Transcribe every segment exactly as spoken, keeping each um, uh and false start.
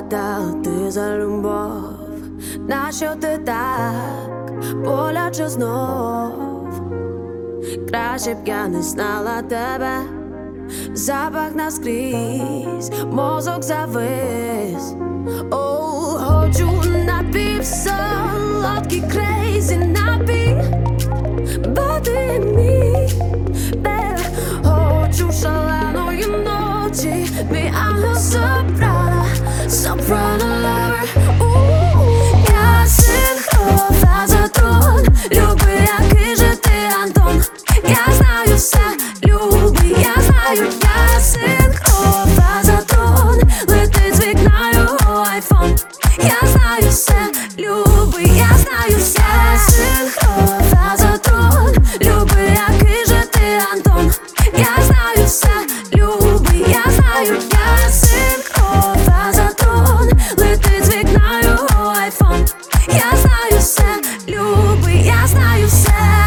вгадала ти за любов, нащо ти так боляче знов? Краще б я не знала тебе, запах наскрізь, мозок завис. Оу, хочу напівсолодкий крейзі напій, бо ти мій, бебе. Хочу шаленої ночі, мій ангел-сопрано, сопрано lover. Я синхрова за трон, любий, який же ти, Антон. Я знаю все, любий, я знаю. Я синхрова за трон, летить з вікна його айфон. Я знаю все, любий, я знаю все. Я синхрова за трон, любий, який же ти, Антон. Я знаю все, любий, я знаю. Я синхрова за трон, летить з вікна його айфон. Я знаю все, любий, я знаю все.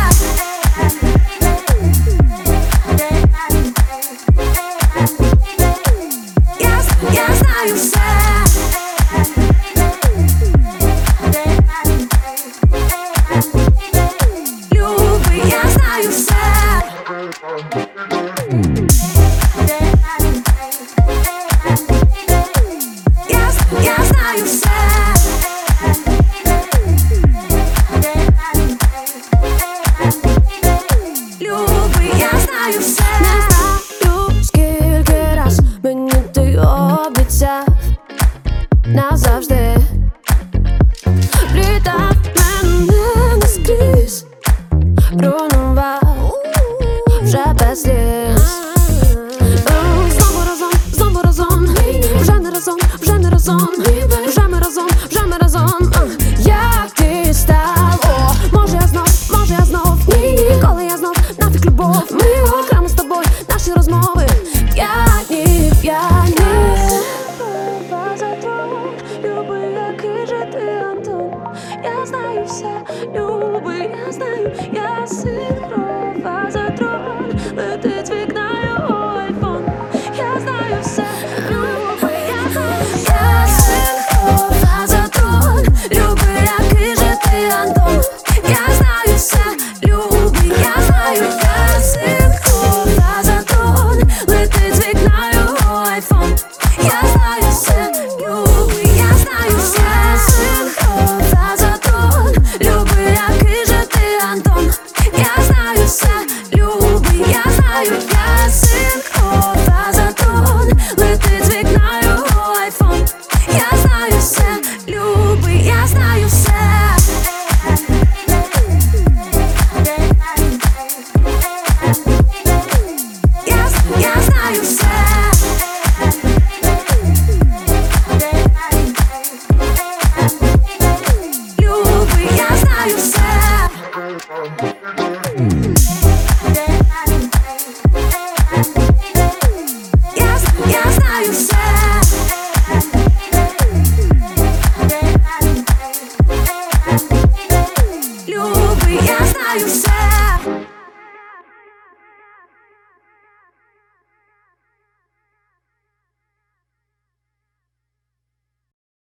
Я, я знаю все. Любий, я знаю все. Я, я знаю все. Любий, я знаю все. Не знаю, скільки раз мені ти обіцяв назавжди. Літав мене наскрізь, руйнував вже без сліз. Знову разом, знову разом, вже не разом, вже не разом, вже ми разом, вже ми разом. Як ти став, о, може я знов, може я знов, ні, ніколи я знов, нафіг любов. Ми окремо з тобою, наші розмови п'яні, п'яні. Любий, який же ти, Антон. Я знаю все, любий, я знаю. Я синхрова за трон, летить з вікна його айфон. Я знаю все, любий, я знаю. Я синхрова за трон, любий, який же ти, Антон. Я знаю все, любий, я знаю. Я синхрова за трон, летить з вікна його айфон. Я